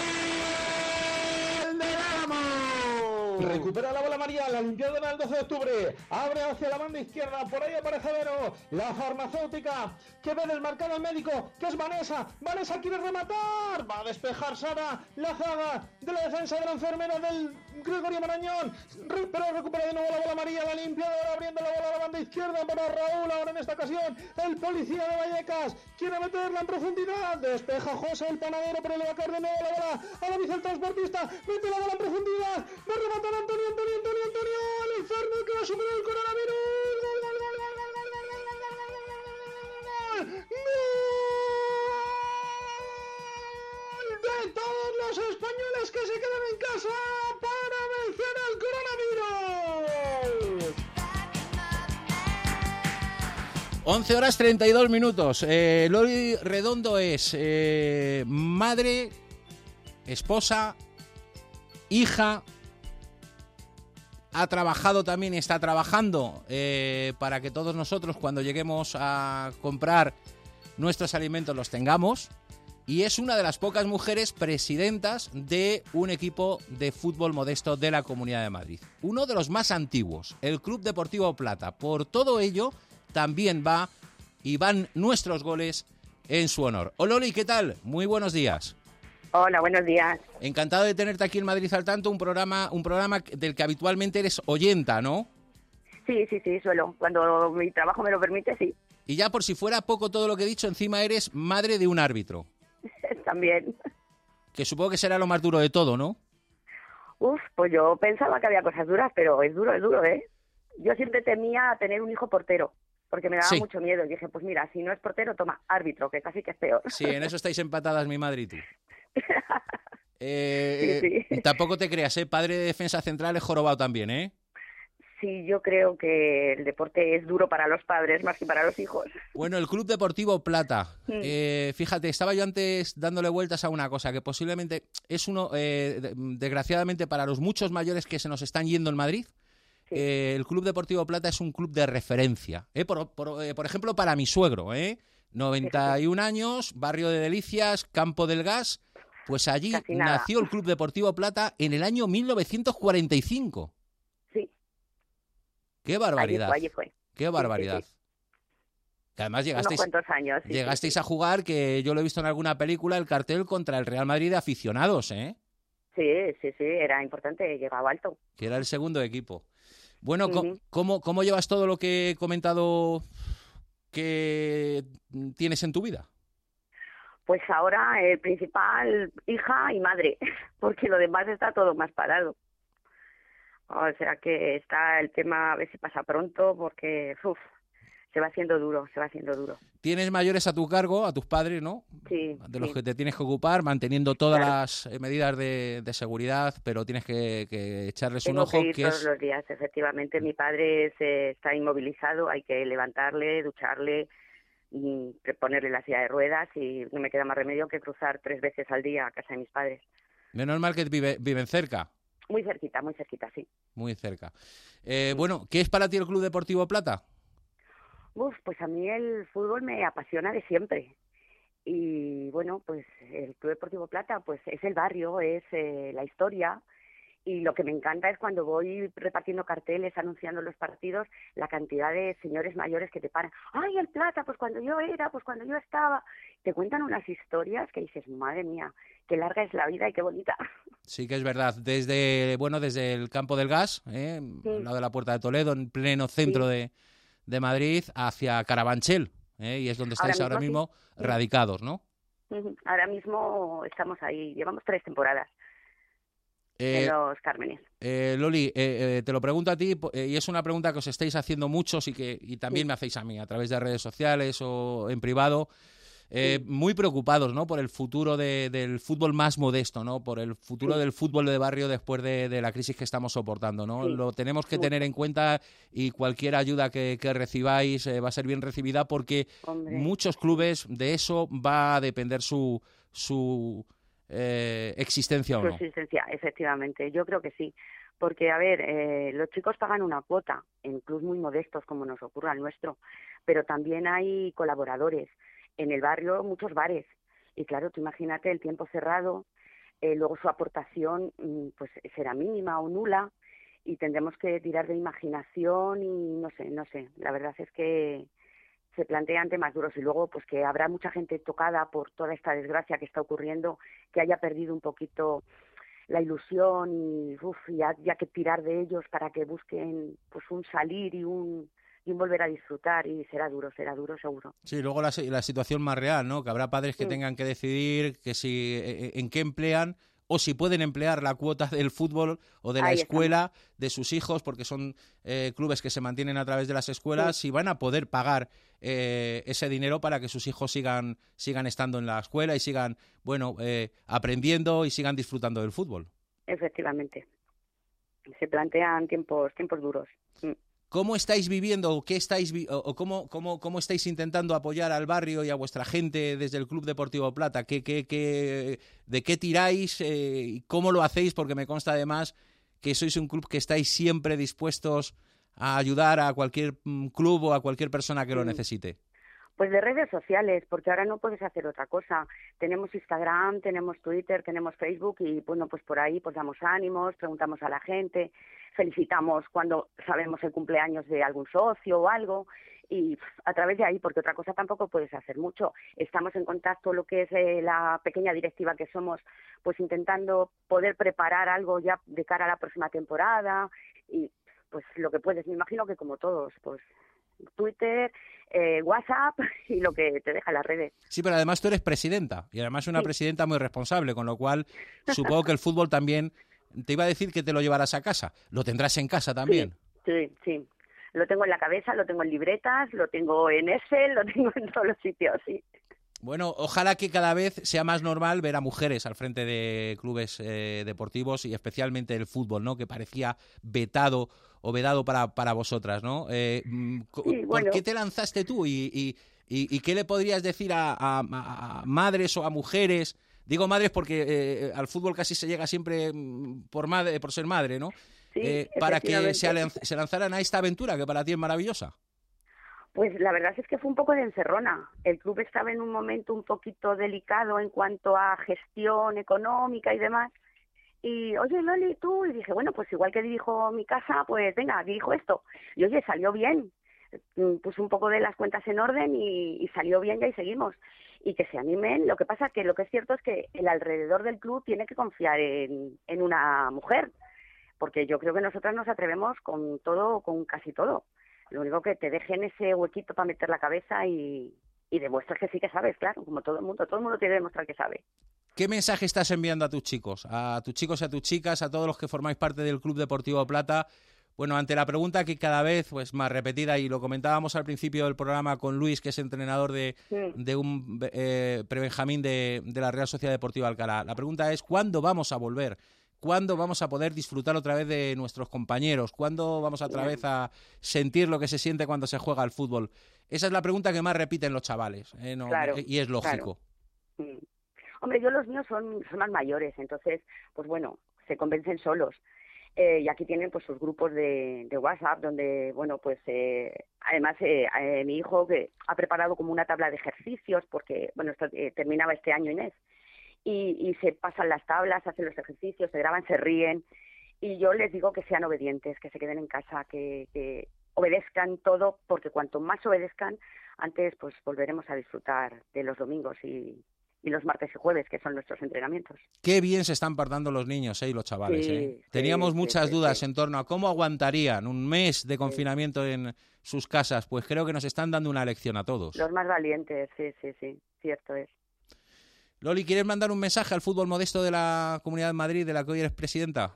de Álamo. Recupera la bola María, la limpiadora el doce de octubre, abre hacia la banda izquierda, por ahí aparece Vero, la farmacéutica, que ve desmarcado al médico, que es Vanessa, Vanessa quiere rematar, va a despejar Sara, la zaga de la defensa de la enfermera del Gregorio Marañón, Re, pero recupera de nuevo la bola María, la limpiadora abriendo la bola a la banda izquierda para Raúl, ahora en esta ocasión, el policía de Vallecas, quiere meterla en profundidad, despeja José el panadero, pero le va a caer de nuevo la bola a la bici el transportista, mete la bola en profundidad, va a rematar Antonio, Antonio, Antonio, Antonio, el enfermo que va a superar el coronavirus, gol, gol, gol, gol, gol, gol, gol, gol, gol, gol, gol, de todos los españoles que se quedan en casa para vencer al coronavirus. once horas treinta y dos minutos. Eh, Loli Redondo es eh, madre, esposa, hija. Ha trabajado también y está trabajando eh, para que todos nosotros cuando lleguemos a comprar nuestros alimentos los tengamos. Y es una de las pocas mujeres presidentas de un equipo de fútbol modesto de la Comunidad de Madrid. Uno de los más antiguos, el Club Deportivo Plata. Por todo ello, también va y van nuestros goles en su honor. Hola, Loli, ¿qué tal? Muy buenos días. Hola, buenos días. Encantado de tenerte aquí en Madrid al tanto, un programa, un programa del que habitualmente eres oyenta, ¿no? Sí, sí, sí, suelo. Cuando mi trabajo me lo permite, sí. Y ya por si fuera poco todo lo que he dicho, encima eres madre de un árbitro. También. Que supongo que será lo más duro de todo, ¿no? Uf, pues yo pensaba que había cosas duras, pero es duro, es duro, ¿eh? Yo siempre temía tener un hijo portero, porque me daba sí. mucho miedo. Y dije, pues mira, si no es portero, toma, árbitro, que casi que es peor. Sí, en eso estáis empatadas mi madre y tú. Eh, sí, sí. Tampoco te creas, ¿eh? Padre de defensa central es jorobado también, ¿eh? Sí, yo creo que el deporte es duro para los padres más que para los hijos. Bueno, el Club Deportivo Plata. Mm. Eh, fíjate, estaba yo antes dándole vueltas a una cosa que posiblemente es uno, eh, desgraciadamente para los muchos mayores que se nos están yendo en Madrid, sí. eh, el Club Deportivo Plata es un club de referencia. Eh, por, por, eh, por ejemplo, para mi suegro, ¿eh? noventa y un sí. años, barrio de Delicias, Campo del Gas. Pues allí nació el Club Deportivo Plata en el año mil novecientos cuarenta y cinco. Sí. ¡Qué barbaridad! Allí fue, allí fue. ¡Qué barbaridad! Sí, sí, sí. Que además llegasteis, unos cuantos años, sí, llegasteis sí, sí. a jugar, que yo lo he visto en alguna película, el cartel contra el Real Madrid de aficionados, ¿eh? Sí, sí, sí, era importante, llegaba alto. Que era el segundo equipo. Bueno, uh-huh. ¿cómo, cómo llevas todo lo que he comentado que tienes en tu vida? Pues ahora el principal, hija y madre, porque lo demás está todo más parado. O sea que está el tema, a ver si pasa pronto, porque uf, se va haciendo duro, se va haciendo duro. Tienes mayores a tu cargo, a tus padres, ¿no? Sí. De los sí. que te tienes que ocupar, manteniendo todas Claro. las eh, medidas de, de seguridad, pero tienes que, que echarles Tengo un ojo, que ir que todos es... los días, efectivamente. Mi padre se, está inmovilizado, hay que levantarle, ducharle, mm, ponerle la silla de ruedas y no me queda más remedio que cruzar tres veces al día a casa de mis padres. Menos mal que vive, viven cerca, Muy cerquita, muy cerquita, sí. muy cerca. Eh, bueno, ¿qué es para ti el Club Deportivo Plata? Uf, pues a mí el fútbol me apasiona de siempre. Y bueno, pues el Club Deportivo Plata pues es el barrio, es eh, la historia. Y lo que me encanta es cuando voy repartiendo carteles, anunciando los partidos, la cantidad de señores mayores que te paran. ¡Ay, el Plata! Pues cuando yo era, pues cuando yo estaba. Te cuentan unas historias que dices, madre mía, qué larga es la vida y qué bonita. Sí que es verdad, desde bueno desde el Campo del Gas, ¿eh? Sí. Al lado de la Puerta de Toledo, en pleno centro Sí. de, de Madrid, hacia Carabanchel, ¿eh? Y es donde estáis ahora Ahora mismo, mismo, sí. radicados, ¿no? Ujú. Ahora mismo estamos ahí, llevamos tres temporadas Eh, en Los Cármenes. eh, Loli, eh, eh, te lo pregunto a ti, po- eh, y es una pregunta que os estáis haciendo muchos y que y también Sí. me hacéis a mí, a través de redes sociales o en privado, eh, muy preocupados, ¿no? Por el futuro de- del fútbol más modesto, ¿no? Por el futuro Sí. del fútbol de barrio después de, de la crisis que estamos soportando, ¿no? Sí. Lo tenemos que Mucho. tener en cuenta y cualquier ayuda que, que recibáis eh, va a ser bien recibida porque Hombre. muchos clubes de eso va a depender su, su eh, existencia o Su no. existencia, efectivamente, yo creo que sí. Porque, a ver, eh, los chicos pagan una cuota en clubes muy modestos, como nos ocurre al nuestro, pero también hay colaboradores. En el barrio, muchos bares. Y claro, tú imagínate el tiempo cerrado, eh, luego su aportación mm, pues será mínima o nula y tendremos que tirar de imaginación y no sé, no sé. La verdad es que se plantean temas duros y luego pues que habrá mucha gente tocada por toda esta desgracia que está ocurriendo, que haya perdido un poquito la ilusión y uf, ya, ya que tirar de ellos para que busquen pues un salir y un y un volver a disfrutar y será duro, será duro seguro. Sí, luego la, la situación más real, ¿no? Que habrá padres que Sí. tengan que decidir que si eh, en qué emplean o si pueden emplear la cuota del fútbol o de la Ahí escuela de sus hijos, porque son eh, clubes que se mantienen a través de las escuelas, si van a poder pagar eh, ese dinero para que sus hijos sigan sigan estando en la escuela y sigan, bueno, eh, aprendiendo y sigan disfrutando del fútbol. Efectivamente. Se plantean tiempos tiempos duros. Mm. ¿Cómo estáis viviendo o qué estáis vi- o, o cómo, cómo, cómo estáis intentando apoyar al barrio y a vuestra gente desde el Club Deportivo Plata? ¿Qué, qué, qué, ¿De qué tiráis eh, y cómo lo hacéis? Porque me consta además que sois un club que estáis siempre dispuestos a ayudar a cualquier mm, club o a cualquier persona que lo Sí. necesite. Pues de redes sociales, porque ahora no puedes hacer otra cosa. Tenemos Instagram, tenemos Twitter, tenemos Facebook y bueno, pues por ahí pues damos ánimos, preguntamos a la gente, felicitamos cuando sabemos el cumpleaños de algún socio o algo y pff, a través de ahí, porque otra cosa tampoco puedes hacer mucho. Estamos en contacto, lo que es eh, la pequeña directiva que somos, pues intentando poder preparar algo ya de cara a la próxima temporada y pues lo que puedes, me imagino que como todos, pues Twitter, eh, WhatsApp y lo que te deja las redes. Sí, pero además tú eres presidenta y además una Sí. presidenta muy responsable, con lo cual supongo que el fútbol también, te iba a decir que te lo llevarás a casa, lo tendrás en casa también. Sí, sí. Lo tengo en la cabeza, lo tengo en libretas, lo tengo en Excel, lo tengo en todos los sitios, sí. Bueno, ojalá que cada vez sea más normal ver a mujeres al frente de clubes eh, deportivos y especialmente el fútbol, ¿no? Que parecía vetado o vedado para, para vosotras, ¿no? Eh, mm, co- Sí, ¿Por bueno. qué te lanzaste tú y, y, y- y qué le podrías decir a, a- a madres o a mujeres? Digo madres porque eh, al fútbol casi se llega siempre mm, por madre, por ser madre, ¿no? Sí, Eh, para que se, efectivamente. alan- se lanzaran a esta aventura que para ti es maravillosa. Pues la verdad es que fue un poco de encerrona. El club estaba en un momento un poquito delicado en cuanto a gestión económica y demás. Y, oye, Loli, tú, y dije, bueno, pues igual que dirijo mi casa, pues venga, dirijo esto. Y, oye, salió bien. Mm, Puse un poco de las cuentas en orden y, y salió bien y ahí seguimos. Y que se animen. Lo que pasa que lo que es cierto es que el alrededor del club tiene que confiar en, en una mujer. Porque yo creo que nosotras nos atrevemos con todo, con casi todo. Lo único que te dejen ese huequito para meter la cabeza y, y demuestras que sí que sabes, claro, como todo el mundo. Todo el mundo tiene que demostrar que sabe. ¿Qué mensaje estás enviando a tus chicos? A tus chicos y a tus chicas, a todos los que formáis parte del Club Deportivo Plata. Bueno, ante la pregunta que cada vez pues más repetida, y lo comentábamos al principio del programa con Luis, que es entrenador de, sí. de un eh, prebenjamín de, de la Real Sociedad Deportiva Alcalá. La pregunta es, ¿cuándo vamos a volver? ¿Cuándo vamos a poder disfrutar otra vez de nuestros compañeros? ¿Cuándo vamos otra vez a sentir lo que se siente cuando se juega al fútbol? Esa es la pregunta que más repiten los chavales, ¿eh? No, claro, y es lógico. Claro. Hombre, yo los míos son, son más mayores, entonces, pues bueno, se convencen solos. Eh, y aquí tienen pues sus grupos de, de WhatsApp donde, bueno, pues eh, además eh, eh, mi hijo que ha preparado como una tabla de ejercicios porque, bueno, esto eh, terminaba este año, Inés, y, y se pasan las tablas, hacen los ejercicios, se graban, se ríen, y yo les digo que sean obedientes, que se queden en casa, que, que obedezcan todo, porque cuanto más obedezcan, antes pues volveremos a disfrutar de los domingos y... y los martes y jueves, que son nuestros entrenamientos. Qué bien se están portando los niños, ¿eh? Y los chavales, sí, ¿eh? Teníamos sí, muchas sí, dudas sí. en torno a cómo aguantarían un mes de confinamiento sí. en sus casas. Pues creo que nos están dando una lección a todos. Los más valientes, sí, sí, sí, cierto es. Loli, ¿quieres mandar un mensaje al fútbol modesto de la Comunidad de Madrid, de la que hoy eres presidenta?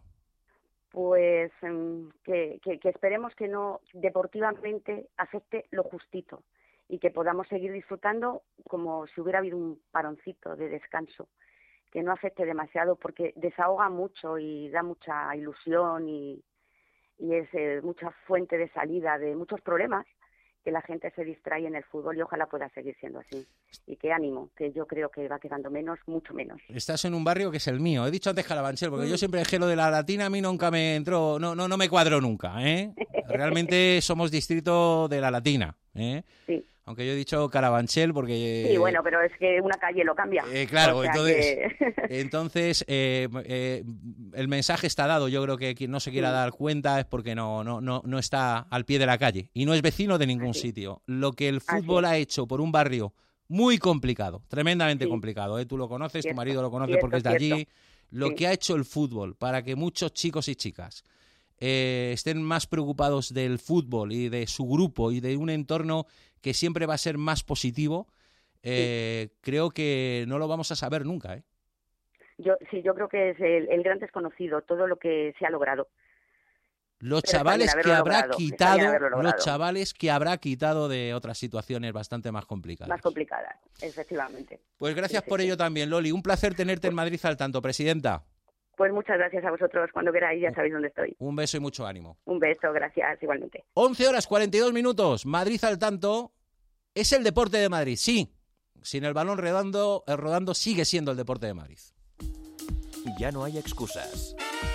Pues que, que, que esperemos que no deportivamente afecte lo justito, y que podamos seguir disfrutando como si hubiera habido un paroncito de descanso, que no afecte demasiado porque desahoga mucho y da mucha ilusión y, y es eh, mucha fuente de salida de muchos problemas, que la gente se distrae en el fútbol y ojalá pueda seguir siendo así. Y qué ánimo, que yo creo que va quedando menos, mucho menos. Estás en un barrio que es el mío. He dicho antes Carabanchel, porque mm. yo siempre dejé lo de la Latina, a mí nunca me entró, no, no, no me cuadró nunca, ¿eh? Realmente somos distrito de la Latina, ¿eh? Sí. Aunque yo he dicho Carabanchel porque... Sí, bueno, pero es que una calle lo cambia. Eh, claro, o sea entonces, que... entonces eh, eh, el mensaje está dado. Yo creo que quien no se quiera dar cuenta es porque no, no, no, no está al pie de la calle y no es vecino de ningún Así. sitio. Lo que el fútbol Así. ha hecho por un barrio muy complicado, tremendamente sí. complicado, ¿eh? Tú lo conoces, cierto, tu marido lo conoce cierto, porque es de allí. cierto. Lo sí. que ha hecho el fútbol para que muchos chicos y chicas eh, estén más preocupados del fútbol y de su grupo y de un entorno que siempre va a ser más positivo, eh, sí. creo que no lo vamos a saber nunca, ¿eh? Yo sí, yo creo que es el, el gran desconocido, todo lo que se ha logrado. Los Pero chavales que habrá logrado, quitado, los chavales que habrá quitado de otras situaciones bastante más complicadas. Más complicadas, efectivamente. Pues gracias sí, por sí, ello sí. también, Loli. Un placer tenerte pues, en Madrid al tanto, presidenta. Pues muchas gracias a vosotros. Cuando queráis ya sabéis dónde estoy. Un beso y mucho ánimo. Un beso, gracias, igualmente. once horas cuarenta y dos minutos. Madrid al tanto. Es el deporte de Madrid, sí. Sin el balón rodando, el rodando sigue siendo el deporte de Madrid. Ya no hay excusas.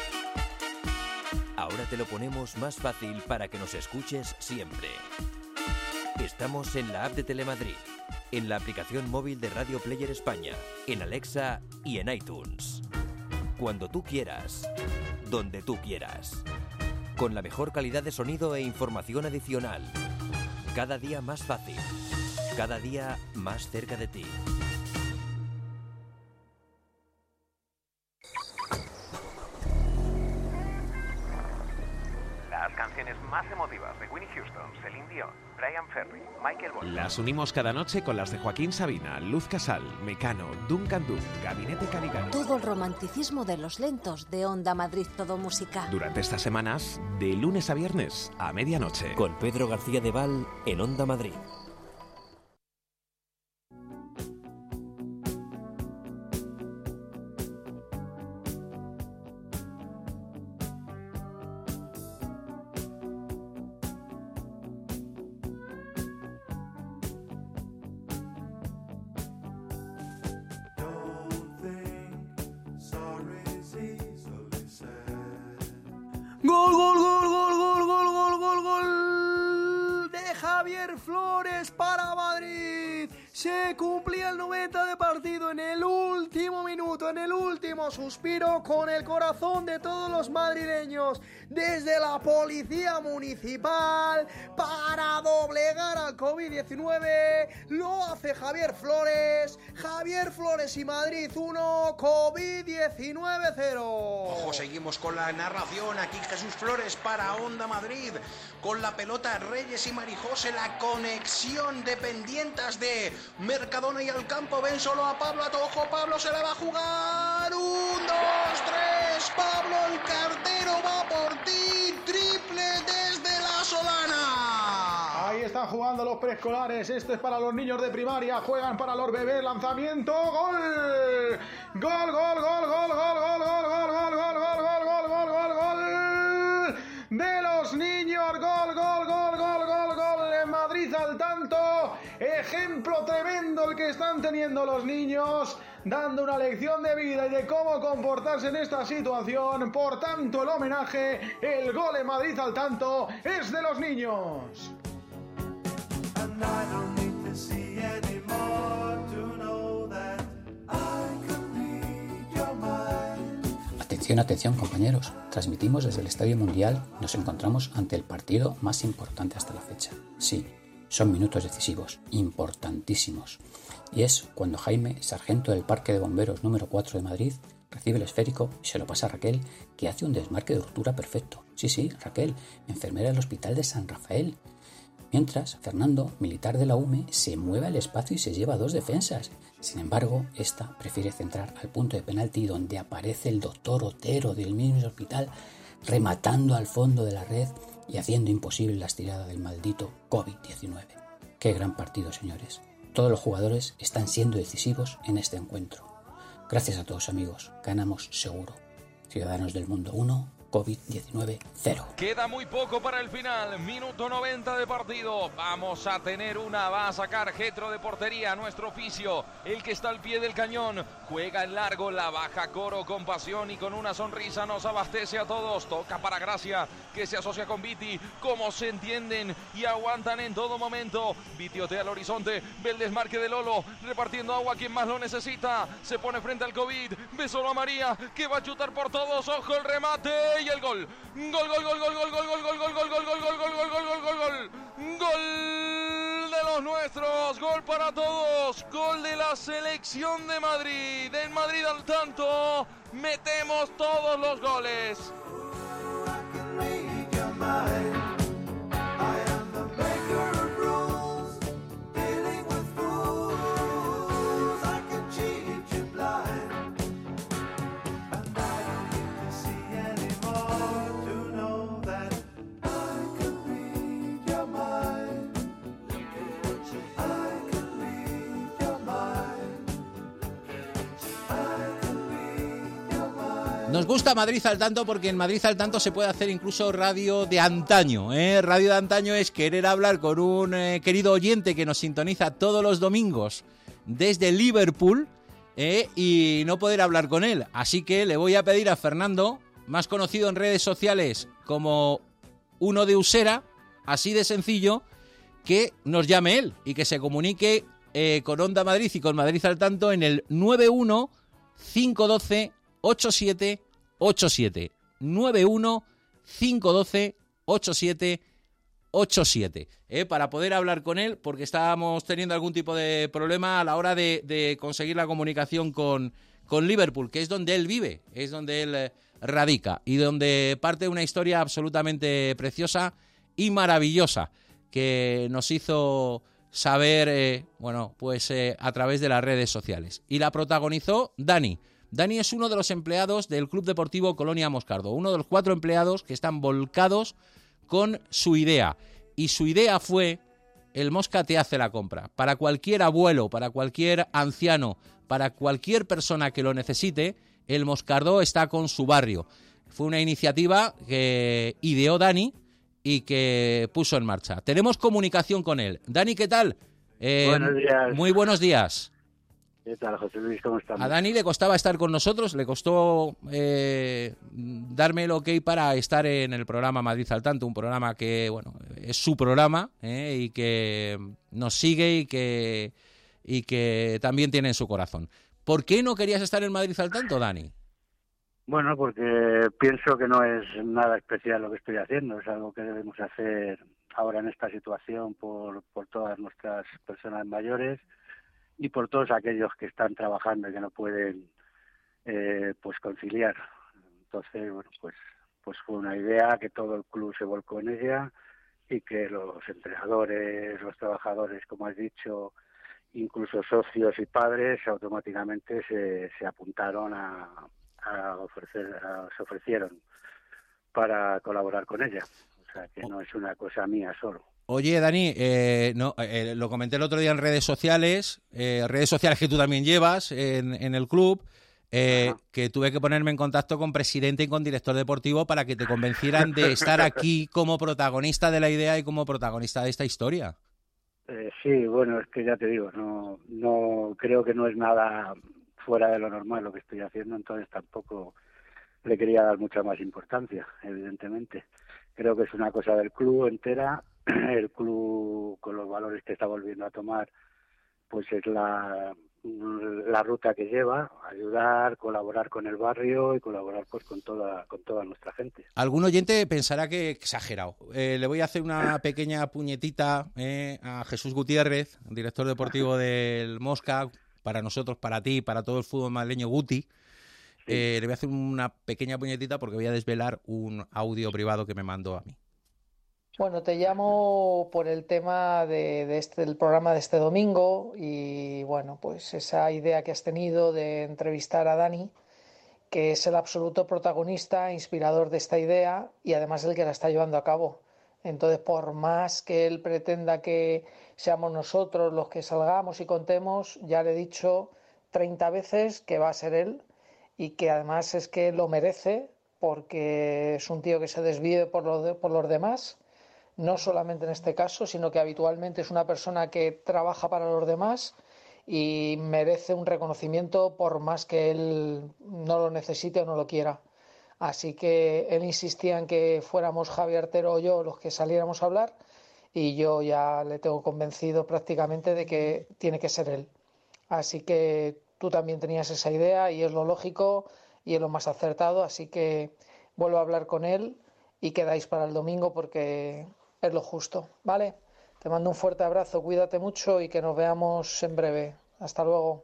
Ahora te lo ponemos más fácil para que nos escuches siempre. Estamos en la app de Telemadrid, en la aplicación móvil de Radio Player España, en Alexa y en iTunes. Cuando tú quieras, donde tú quieras. Con la mejor calidad de sonido e información adicional. Cada día más fácil. Cada día más cerca de ti. Las canciones más emotivas de Whitney Houston, Celine Dion, Brian Ferry, Michael Bolton. Las unimos cada noche con las de Joaquín Sabina, Luz Casal, Mecano, Duncan Du, Gabinete Caligari. Todo el romanticismo de los lentos de Onda Madrid Todo Música. Durante estas semanas, de lunes a viernes a medianoche. Con Pedro García de Val en Onda Madrid. Gol, gol, gol, gol, gol, gol, gol, gol, gol de Javier Flores para Madrid. Se cumplía el noventa de partido en el último minuto. minuto, en el último suspiro, con el corazón de todos los madrileños, desde la policía municipal, para doblegar al covid diecinueve, lo hace Javier Flores. Javier Flores y Madrid uno, covid diecinueve cero. Ojo, seguimos con la narración. Aquí Jesús Flores para Onda Madrid. Con la pelota Reyes y Marijose, la conexión de pendientes de Mercadona y Alcampo. Ven solo a Pablo Atojo. Pablo se la va a jugar. Un, dos, tres. Pablo el cartero va por ti. Triple desde la Solana. Ahí están jugando los preescolares. Este es para los niños de primaria. Juegan para los bebés. Lanzamiento. Gol. Gol, gol, gol, gol, gol, gol, gol, gol, gol, gol, gol, gol, gol, gol, gol, gol de los niños. Gol, gol, gol, gol, gol, gol. En Madrid al tanto. Ejemplo tremendo el que están teniendo los niños, dando una lección de vida y de cómo comportarse en esta situación. Por tanto, el homenaje, el gol en Madrid al tanto, es de los niños. Atención, atención compañeros, transmitimos desde el Estadio Mundial. Nos encontramos ante el partido más importante hasta la fecha. Sí, son minutos decisivos, importantísimos. Y es cuando Jaime, sargento del Parque de Bomberos número cuatro de Madrid, recibe el esférico y se lo pasa a Raquel, que hace un desmarque de ruptura perfecto. Sí, sí, Raquel, enfermera del Hospital de San Rafael. Mientras, Fernando, militar de la U M E, se mueve al espacio y se lleva dos defensas. Sin embargo, esta prefiere centrar al punto de penalti, donde aparece el doctor Otero del mismo hospital, rematando al fondo de la red y haciendo imposible la estirada del maldito covid diecinueve. Qué gran partido, señores. Todos los jugadores están siendo decisivos en este encuentro. Gracias a todos, amigos. Ganamos seguro. Ciudadanos del Mundo uno, covid diecinueve cero. Queda muy poco para el final, minuto noventa de partido. Vamos a tener una, va a sacar Getro de portería, nuestro oficio, el que está al pie del cañón. Juega en largo, la baja Coro con pasión y con una sonrisa nos abastece a todos. Toca para Gracia, que se asocia con Viti. Cómo se entienden y aguantan en todo momento. Viti otea al horizonte, ve el desmarque de Lolo, repartiendo agua a quien más lo necesita. Se pone frente al COVID, ve solo a María, que va a chutar por todos. Ojo el remate y el gol. Gol, gol, gol, gol, gol, gol, gol, gol, gol, gol, gol, gol, gol, gol, gol, gol, gol, gol. Gol de los nuestros, gol para todos, gol de la selección de Madrid. En Madrid al tanto, metemos todos los goles. Nos gusta Madrid al tanto porque en Madrid al tanto se puede hacer incluso radio de antaño, ¿eh? Radio de antaño es querer hablar con un eh, querido oyente que nos sintoniza todos los domingos desde Liverpool, ¿eh? Y no poder hablar con él. Así que le voy a pedir a Fernando, más conocido en redes sociales como uno de Usera, así de sencillo, que nos llame él y que se comunique eh, con Onda Madrid y con Madrid al tanto en el nueve uno cinco uno dos ocho siete ocho siete nueve uno cinco uno dos ocho siete ocho siete eh, para poder hablar con él, porque estábamos teniendo algún tipo de problema a la hora de, de conseguir la comunicación con, con Liverpool, que es donde él vive, es donde él eh, radica y donde parte una historia absolutamente preciosa y maravillosa que nos hizo saber, eh, bueno, pues eh, a través de las redes sociales. Y la protagonizó Dani. Dani es uno de los empleados del Club Deportivo Colonia Moscardo, uno de los cuatro empleados que están volcados con su idea. Y su idea fue: el Mosca te hace la compra. Para cualquier abuelo, para cualquier anciano, para cualquier persona que lo necesite, el Moscardo está con su barrio. Fue una iniciativa que ideó Dani y que puso en marcha. Tenemos comunicación con él. Dani, ¿qué tal? Eh, buenos días. Muy buenos días. ¿Qué tal, José Luis? ¿Cómo estamos? A Dani le costaba estar con nosotros, le costó eh, darme el ok para estar en el programa Madrid al Tanto, un programa que, bueno, es su programa eh, y que nos sigue y que, y que también tiene en su corazón. ¿Por qué no querías estar en Madrid al tanto, Dani? Bueno, porque pienso que no es nada especial lo que estoy haciendo, es algo que debemos hacer ahora en esta situación por, por todas nuestras personas mayores y por todos aquellos que están trabajando y que no pueden eh, pues conciliar. Entonces, bueno, pues, pues fue una idea que todo el club se volcó en ella y que los entrenadores, los trabajadores, como has dicho, incluso socios y padres, automáticamente se, se apuntaron a A ofrecer, a, se ofrecieron para colaborar con ella, o sea que no es una cosa mía solo. Oye, Dani, eh, no, eh, lo comenté el otro día en redes sociales, eh, redes sociales que tú también llevas en, en el club, eh, que tuve que ponerme en contacto con presidente y con director deportivo para que te convencieran de estar aquí como protagonista de la idea y como protagonista de esta historia. Eh, sí, bueno, es que ya te digo, no, no creo que no es nada fuera de lo normal lo que estoy haciendo, entonces tampoco le quería dar mucha más importancia, evidentemente. Creo que es una cosa del club entera, el club con los valores que está volviendo a tomar, pues es la, la ruta que lleva, ayudar, colaborar con el barrio y colaborar pues con toda, con toda nuestra gente. Algún oyente pensará que he exagerado. Eh, le voy a hacer una pequeña puñetita eh, a Jesús Gutiérrez, director deportivo del Mosca, para nosotros, para ti, para todo el fútbol madrileño, Guti. Eh, le voy a hacer una pequeña puñetita porque voy a desvelar un audio privado que me mandó a mí. Bueno, te llamo por el tema de, de este, del programa de este domingo y, bueno, pues esa idea que has tenido de entrevistar a Dani, que es el absoluto protagonista, inspirador de esta idea y además el que la está llevando a cabo. Entonces, por más que él pretenda que seamos nosotros los que salgamos y contemos, ya le he dicho treinta veces que va a ser él y que además es que lo merece porque es un tío que se desvive por, lo de, por los demás, no solamente en este caso, sino que habitualmente es una persona que trabaja para los demás y merece un reconocimiento por más que él no lo necesite o no lo quiera. Así que él insistía en que fuéramos Javi Artero o yo los que saliéramos a hablar y yo ya le tengo convencido prácticamente de que tiene que ser él. Así que tú también tenías esa idea y es lo lógico y es lo más acertado. Así que vuelvo a hablar con él y quedáis para el domingo porque es lo justo, ¿vale? Te mando un fuerte abrazo, cuídate mucho y que nos veamos en breve. Hasta luego.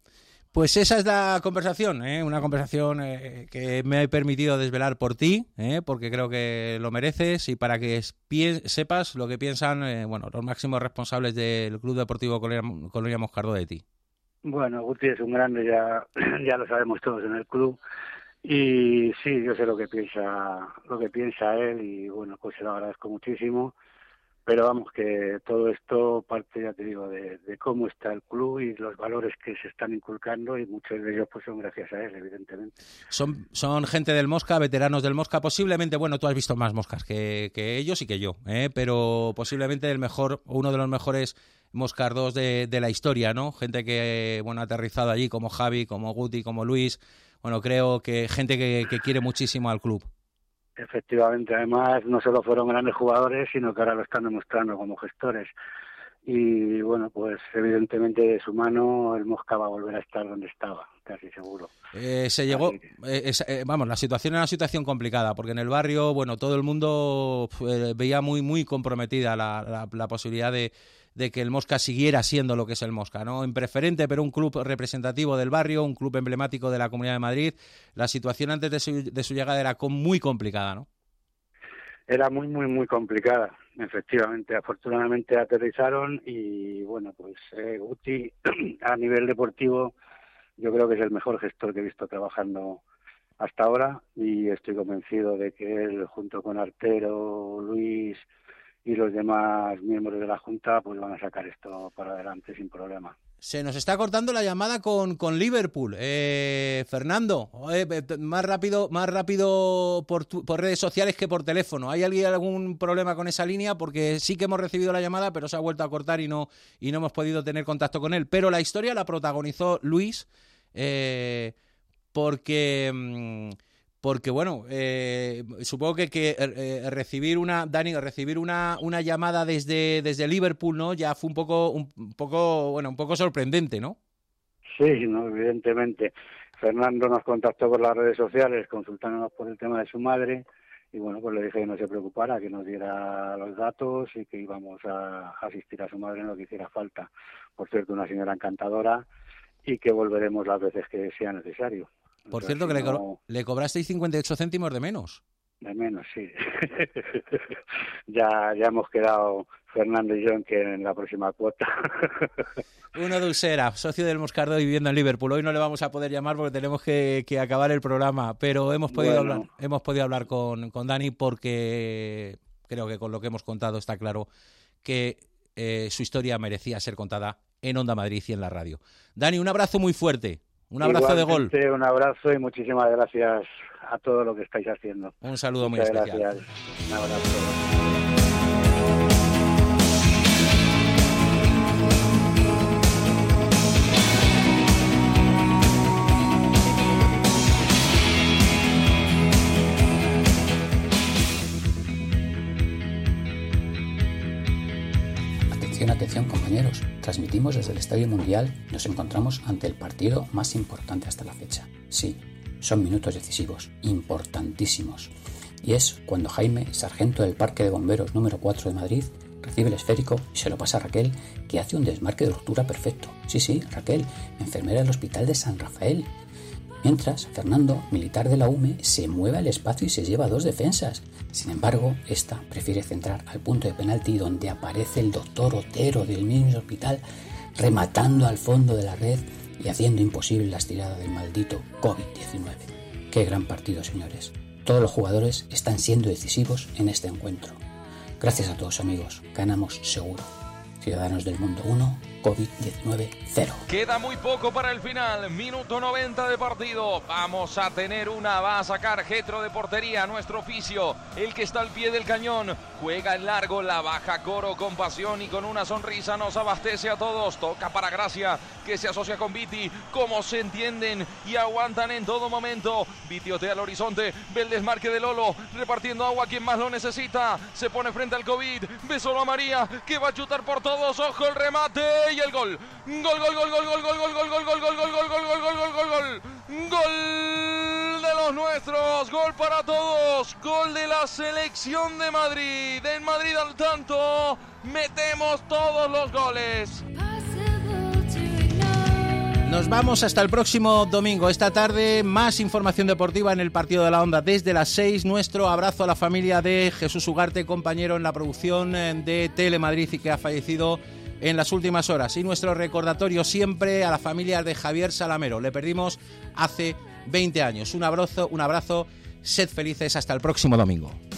Pues esa es la conversación, ¿eh? Una conversación eh, que me he permitido desvelar por ti, ¿eh? Porque creo que lo mereces y para que sepas lo que piensan eh, bueno, los máximos responsables del Club Deportivo Colonia, Colonia Moscardó de ti. Bueno, Guti es un grande, ya, ya lo sabemos todos en el club y sí, yo sé lo que piensa, lo que piensa él y bueno, pues se lo agradezco muchísimo. Pero vamos, que todo esto parte, ya te digo, de, de cómo está el club y los valores que se están inculcando y muchos de ellos pues son gracias a él, evidentemente. Son, son gente del Mosca, veteranos del Mosca, posiblemente, bueno, tú has visto más Moscas que, que ellos y que yo, ¿eh? Pero posiblemente el mejor, uno de los mejores Moscardos de, de la historia, ¿no? Gente que, bueno, ha aterrizado allí como Javi, como Guti, como Luis, bueno, creo que gente que, que quiere muchísimo al club. Efectivamente, además no solo fueron grandes jugadores, sino que ahora lo están demostrando como gestores. Y bueno, pues evidentemente de su mano el Mosca va a volver a estar donde estaba, casi seguro. Eh, se llegó, que... eh, es, eh, vamos, la situación era una situación complicada, porque en el barrio, bueno, todo el mundo eh, veía muy, muy comprometida la, la, la posibilidad de, de que el Mosca siguiera siendo lo que es el Mosca, ¿no? En preferente, pero un club representativo del barrio, un club emblemático de la Comunidad de Madrid. La situación antes de su, de su llegada era muy complicada, ¿no? Era muy, muy, muy complicada, efectivamente. Afortunadamente aterrizaron y, bueno, pues eh, Guti, a nivel deportivo, yo creo que es el mejor gestor que he visto trabajando hasta ahora y estoy convencido de que él, junto con Artero, Luis y los demás miembros de la Junta, pues van a sacar esto para adelante sin problema. Se nos está cortando la llamada con, con Liverpool. Eh, Fernando, eh, más rápido más rápido por, tu, por redes sociales que por teléfono. ¿Hay alguien algún problema con esa línea? Porque sí que hemos recibido la llamada, pero se ha vuelto a cortar y no, y no hemos podido tener contacto con él. Pero la historia la protagonizó Luis, eh, porque... Mmm, Porque, bueno, eh, supongo que, que eh, recibir una, Dani, recibir una, una llamada desde, desde Liverpool, ¿no? Ya fue un poco, un poco, bueno, un poco sorprendente, ¿no? Sí, no, evidentemente. Fernando nos contactó por las redes sociales consultándonos por el tema de su madre y bueno, pues le dije que no se preocupara, que nos diera los datos y que íbamos a asistir a su madre en lo que hiciera falta. Por cierto, una señora encantadora y que volveremos las veces que sea necesario. Por Entonces, cierto, que si le, co- no- le cobrasteis cincuenta y ocho céntimos de menos. De menos, sí. ya, ya hemos quedado Fernando y yo en que en la próxima cuota. Uno de Usera, socio del Moscardó y viviendo en Liverpool. Hoy no le vamos a poder llamar porque tenemos que, que acabar el programa, pero hemos podido Bueno. hablar, hemos podido hablar con, con Dani porque creo que con lo que hemos contado está claro que eh, su historia merecía ser contada en Onda Madrid y en la radio. Dani, un abrazo muy fuerte, un abrazo de gol. Igualmente, un abrazo y muchísimas gracias a todo lo que estáis haciendo. Un saludo muy Muchas especial. gracias. Un abrazo. Atención, atención compañeros, transmitimos desde el Estadio Mundial y nos encontramos ante el partido más importante hasta la fecha. Sí, son minutos decisivos, importantísimos. Y es cuando Jaime, sargento del Parque de Bomberos número cuatro de Madrid, recibe el esférico y se lo pasa a Raquel, que hace un desmarque de ruptura perfecto. Sí, sí, Raquel, enfermera del Hospital de San Rafael. Mientras, Fernando, militar de la U M E, se mueve al espacio y se lleva dos defensas. Sin embargo, esta prefiere centrar al punto de penalti donde aparece el doctor Otero del mismo hospital rematando al fondo de la red y haciendo imposible la estirada del maldito COVID diecinueve. Qué gran partido, señores. Todos los jugadores están siendo decisivos en este encuentro. Gracias a todos, amigos. Ganamos seguro. Ciudadanos del Mundo uno, COVID diecinueve cero. Queda muy poco para el final, minuto noventa de partido. Vamos a tener una, va a sacar Getro de portería, nuestro oficio, el que está al pie del cañón. Juega en largo, la baja Coro con pasión y con una sonrisa nos abastece a todos. Toca para Gracia, que se asocia con Viti. Cómo se entienden y aguantan en todo momento. Viti otea al horizonte, ve el desmarque de Lolo, repartiendo agua a quien más lo necesita. Se pone frente al COVID, ve solo a María, que va a chutar por todos. Ojo el remate y el gol. Gol, gol, gol, gol, gol, gol, gol, gol, gol, gol, gol, gol, gol, gol, gol, gol, gol, gol, gol. Gol de los nuestros, gol para todos, gol de la selección de Madrid. En Madrid al tanto, metemos todos los goles. Nos vamos hasta el próximo domingo. Esta tarde, más información deportiva en el Partido de la Onda desde las seis. Nuestro abrazo a la familia de Jesús Ugarte, compañero en la producción de Telemadrid y que ha fallecido en las últimas horas. Y nuestro recordatorio siempre a la familia de Javier Salamero. Le perdimos hace veinte años. Un abrazo, un abrazo. Sed felices. Hasta el próximo domingo.